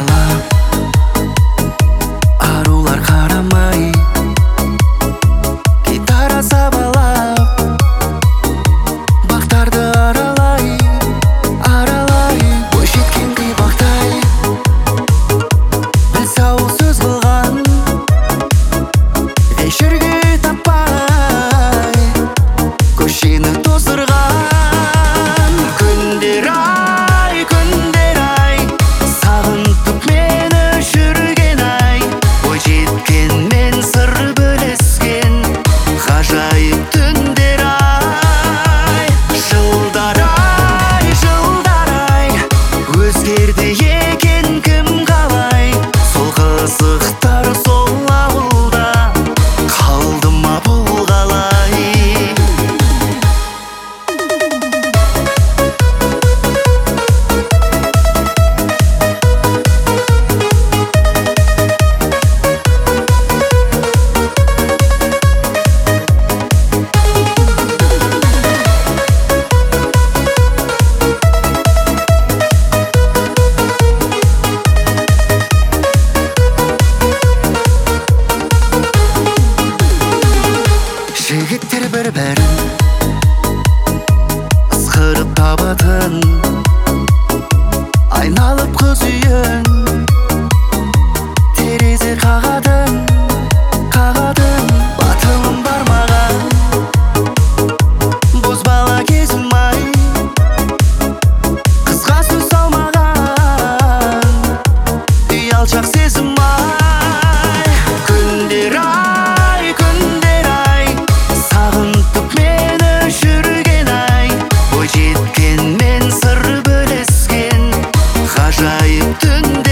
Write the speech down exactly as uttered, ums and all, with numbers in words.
аралап, арулар қарамай, гитара сабалап, бақтарды аралай, аралай. Бойжеткен қипақтай, білсе ауыл сөз қылған, вечерге таппай, көшені тоздырған. Күндер ай, күндер ай, сағынтып мені жүрген ай. Бойжеткенмен сыр бөліскен ғажайып түндер ай. Жылдар ай, жылдар ай, өзгерді екен кім қалай. Сол қызықтар сол ауылда қалды ма бұл қалай. Жігіттер бір-бірін ысқырып табатын, айналып қыз үйін терезе қағатын, қағатын. Батылым бармаған бозбала кезім ай, қызға сөз салмаған ұялшақ сезім ай. Күндер ай, күндер ай, сағынтып мені жүрген ай. Бойжеткенмен сыр бөліскен ғажайып түндер